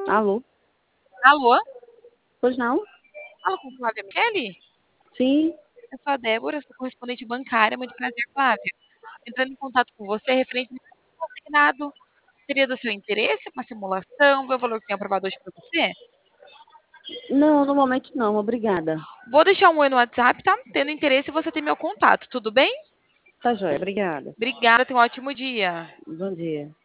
Alô? Alô? Pois não? Fala com Flávia Michele? Sim. Eu sou a Débora, sou correspondente bancária. Muito prazer, Flávia. Entrando em contato com você referente ao consignado. Seria do seu interesse uma simulação, ver o valor que tem aprovado hoje para você? Não, no momento não, obrigada. Vou deixar um oi no WhatsApp, tá? Tendo interesse, você tem meu contato, tudo bem? Tá joia, obrigada. Obrigada, tenha um ótimo dia. Bom dia.